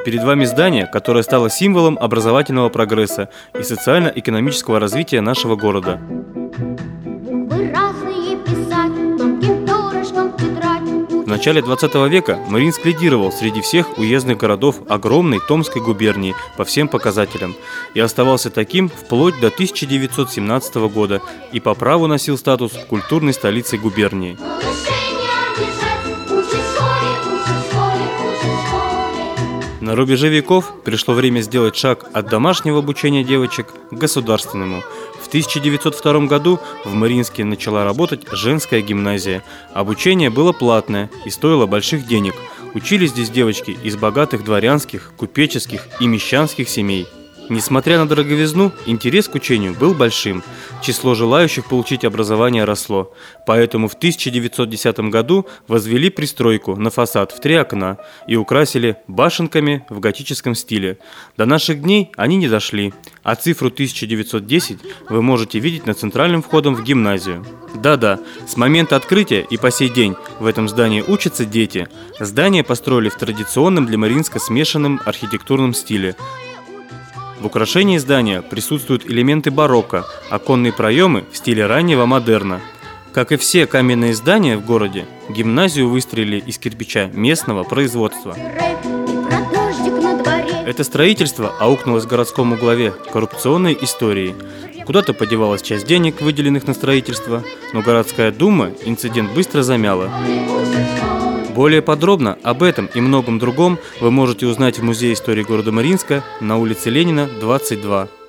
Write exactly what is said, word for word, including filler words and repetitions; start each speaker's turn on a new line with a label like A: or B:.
A: Перед вами здание, которое стало символом образовательного прогресса и социально-экономического развития нашего города. В начале двадцатого века Мариинск лидировал среди всех уездных городов огромной Томской губернии по всем показателям и оставался таким вплоть до тысяча девятьсот семнадцатого года и по праву носил статус культурной столицы губернии. На рубеже веков пришло время сделать шаг от домашнего обучения девочек к государственному. В тысяча девятьсот втором году в Мариинске начала работать женская гимназия. Обучение было платное и стоило больших денег. Учились здесь девочки из богатых дворянских, купеческих и мещанских семей. Несмотря на дороговизну, интерес к учению был большим. Число желающих получить образование росло. Поэтому в тысяча девятьсот десятом году возвели пристройку на фасад в три окна и украсили башенками в готическом стиле. До наших дней они не дошли, а цифру тысяча девятьсот десять вы можете видеть над центральным входом в гимназию. Да-да, с момента открытия и по сей день в этом здании учатся дети. Здание построили в традиционном для Мариинска смешанном архитектурном стиле. В украшении здания присутствуют элементы барокко, оконные проемы в стиле раннего модерна. Как и все каменные здания в городе, гимназию выстроили из кирпича местного производства. Это строительство аукнулось городскому главе коррупционной историей. Куда-то подевалась часть денег, выделенных на строительство, но городская дума инцидент быстро замяла. Более подробно об этом и многом другом вы можете узнать в Музее истории города Мариинска на улице Ленина, двадцать два.